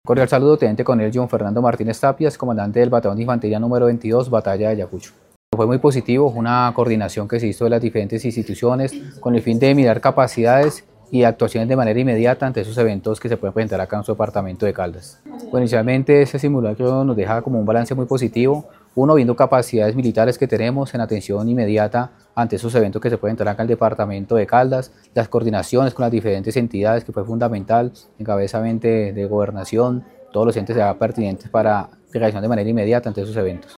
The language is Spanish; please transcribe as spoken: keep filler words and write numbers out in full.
Cordial saludo, teniente coronel John Fernando Martínez Tapias, comandante del Batallón de Infantería número veintidós, Batalla de Ayacucho. Fue muy positivo, una coordinación que se hizo de las diferentes instituciones con el fin de mirar capacidades y actuaciones de manera inmediata ante esos eventos que se pueden presentar acá en nuestro departamento de Caldas. Bueno, inicialmente ese simulacro nos deja como un balance muy positivo, uno viendo capacidades militares que tenemos en atención inmediata ante esos eventos que se pueden entrar acá en el departamento de Caldas, las coordinaciones con las diferentes entidades que fue fundamental, encabezamiento de gobernación, todos los entes pertinentes para reaccionar de manera inmediata ante esos eventos.